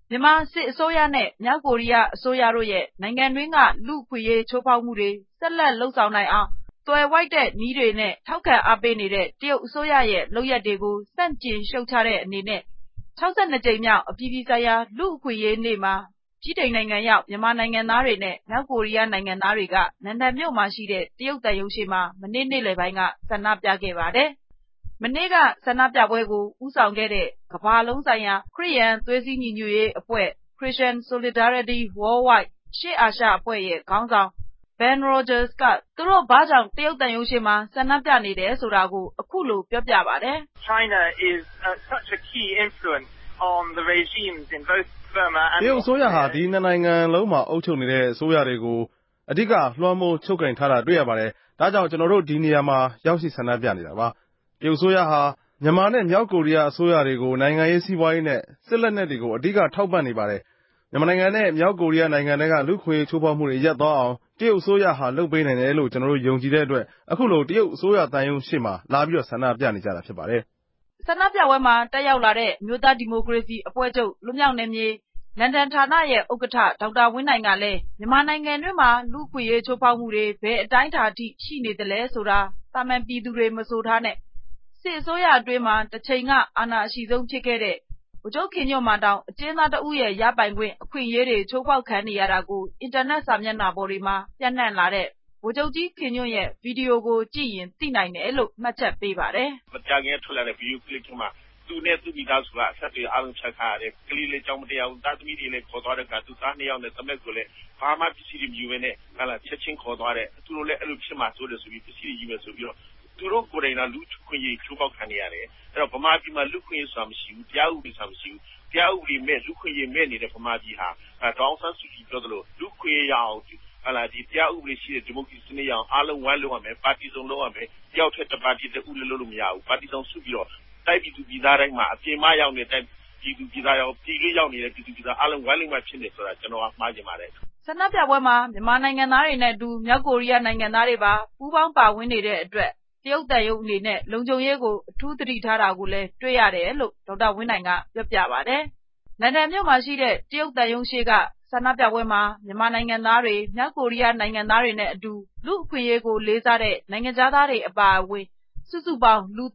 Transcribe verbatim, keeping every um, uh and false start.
မြန်မာစစ်အစိုးရနဲ့မြောက်ကိုရီးယားအစိုးရတို့ရဲ့နိုင်ငံတွင်းကလူ့အခွင့်အရေးချိုးဖောက်မှုတွေဆက်လက်လုပ်ဆောင်နိုင်အောင်သွယ်ဝိုက်တဲ့နည်းတွေနဲ့ထောက်ခံအားပေးနေတဲ့တရုတ်အစိုးရရဲ့လုပ်ရပ်တွေကိုဆန့်ကျင်ရှုတ်ချတဲ့အနေနဲ့၆၂ကြိမ်မြောက်အပြည်ပြည်ဆိုင်ရာလူ့အခွင့်အရေးနေ့မှာဗြိတိန်နိုင်ငံရောက်မြန်မာနိုင်ငံသားတွေနဲ့မြောက်ကိုရီးယားနိုင်ငံသားတွေကလန်ဒန်မြို့မှာရှိတဲ့တရုတ်သံရုံးရှေ့မှာမနေ့နေ့လယ်ပိုင်းကဆန္ဒပြခဲ့ပါတယ်။မနေ့ကဆန္ဒပြပွဲကိုဦးဆောင်ခဲ့တဲ့ကမ္ဘာလုံးဆိုင်ရာခရစ်ယာန်သွေးစည်းညီညွတ်ရေးအဖွဲ့ Christian Solidarity Worldwide အရှေ့အာရှအဖွဲ့ရဲ့ခေါင်းဆောင် Ben Rogers ကသူတို့ဘာကြောင့်တရုတ်သံရုံးရှေ့မှာဆန္ဒပြနေတယ်ဆိုတာကိုအခုလိုပြောပြပါတယ်။ China is uh, such a key influence on the regimes in both Burma and တရုတ်အစိုးရဟာဒီနှစ်နိုင်ငံလုံးမှာအုပ်ချုပ်နေတဲ့အစိုးရတွေကိုအဓိကလွှမ်းမိုးချုပ်ကိုင်ထားတာတွေ့ရပါတယ်။ဒါကြောင့်ကျွန်တော်တို့ဒီနေရာမှာရောက်ရှိဆန္ဒပြနေတာပါ။တရုတ်အစိုးရဟာမြန်မာနဲ့မြောက်ကိုရီးယားအစိုးရတွေကိုနိုင်ငံရေးစီးပွားရေးနဲ့စစ်လက်နက်တွေကိုအဓိကထောက်ပံ့နေပါတယ်။မြန်မာနိုင်ငံနဲ့မြောက်ကိုရီးယားနိုင်ငံတွေကလူ့အခွင့်အရေးချိုးဖောက်မှုတွေရပ်သွားအောင်တရုတ်အစိုးရဟာလုပ်ပေးနိုင်တယ်လို့ကျွန်တော်တို့ယုံကြည်တဲ့အတွက်အခုလိုတရုတ်အစိုးရသံရုံးရှေ့မှာလာပြီးတော့ဆန္ဒပြနေကြတာဖြစ်ပါတယ်။ဆန္ဒပြပွဲမှာတက်ရောက်လာတဲ့အမျိုးသားဒီမိုကရေစီအဖွဲ့ချုပ်လွတ်မြောက်နယ်မြေလန်ဒန်ဌာနရဲ့ဥက္ကဋ္ဌဒေါက်တာဝင်းနိုင်ကလည်းမြန်မာနိုင်ငံတွင်းမှာလူ့အခွင့်အရေးချိုးဖောက်မှုတွေဘယ်အတိုင်းအတာထိရှိနေသလဲဆိုတာသာမန်ပြည်သူတွေမဆိုထားနဲ့စစ်အစိုးရအတွင်းမှာတစ်ချိန်ကအာဏာအရှိဆုံးဖြစ်ခဲ့တဲ့ဗိုလ်ချုပ်ခင်ညွန့်မှာတောင်အကျဉ်းသားတစ်ဦးရဲ့ရပိုင်ခွင့်အခွင့်အရေးတွေချိုးဖောက်ခံနေရတာကိုအင်တာနက်စာမျက်နှာပေါ်တွေမှာပြန့်နှံ့လာတဲ့ဗိုလ်ချုပ်ကြီးခင်ညွန့်ရဲ့ဗီဒီယိုကိုကြည့်ရင်သိနိုင်တယ်လို့မှတ်ချက်ပေးပါတယ်။မကြာခင်ထွက်လာတဲ့ဗီဒီယိုကလစ်မှာသူနဲ့သူမိသားစုကအဆက်တွေအားလုံးချက်ခါရတယ်ကလေးလေးကြောင့်မတရားဘူးသားသမီးတွေလည်းခေါ်သွားတဲ့အခါသူသားနှစ်ယောက်နဲ့သမက်ကိုလည်းဘာမှပစ္စည်းတွေမယူဘဲနဲ့ဟာလာချက်ချင်းခေါ်သွားတယ်သူတို့လည်းအဲ့လိုဖြစ်မှာဆိုတယ်ဆိုပြီးပစ္စည်းတွေယူမယ်ဆိုပြီးတော့သူတို့ကိုယ်တိုင်ကလူ့ခွင့်ရေးချိုးဖောက်ခံနေရတယ်အဲ့တော့ဗမာပြည်မှာလူ့ခွင့်ရေးဆိုတာမရှိဘူးတရားဥပဒေဆိုတာမရှိဘူးတရားဥပဒေမဲ့လူ့ခွင့်ရေးမဲ့နေတဲ့ဗမာပြည်ဟာဒေါအောင်ဆန်းစုကြည်ပြောသလိုလူ့ခွင့်ရေးရအောင်ဟာလာဒီတရားဥပဒေရှိတဲ့ဒီမိုကရေစီစနစ်ရအောင်အားလုံးဝိုင်းလုံးရမယ်ပါတီစုံလုံးရမယ်တယောက်ထက်တစ်ပါတီတစ်ဦးလည်းလုပ်လို့မရဘူးပါတီစုံစုပြီးတော့တိုက်ပြည်သူပြည်သားတိုင်းမှာအပြင်မရောက်နေတဲ့ပြည်သူပြည်သားရောပြည်လေးရောက်နေတဲ့ပြည်သူပြည်သားအားလုံးဝိုင်းလုံးမှဖြစ်နေဆိုတာကျွန်တော်ကမှားချင်ပါတယ်ဆန္ဒပြပွဲမှာမြန်မာနိုင်ငံသားတွေနဲ့အတူမြောက်ကိုရီးယားနိုင်ငံသားတွေပါပူးပေါင်းပါဝင်နေတဲ့အတွက်တရုတ်သံရုံးအနေနဲ့လုံခြုံရေးကိုအထူးသတိထားတာကိုလည်းတွေ့ရတယ်လို့ဒေါက်တာဝင်းနိုင်ကပြောပြပါတယ်လန်ဒန်မြို့မှာရှိတဲ့တရုတ်သံရုံးရှေ့ကဆန္ဒပြပွဲမှာမြန်မာနိုင်ငံသားတွေမြောက်ကိုရီးယားနိုင်ငံသားတွေနဲ့အတူလူ့အခွင့်အရေးကိုလေးစားတဲ့နိုင်ငံသားတွေအပါအဝင်စုစုပေါင်းလူ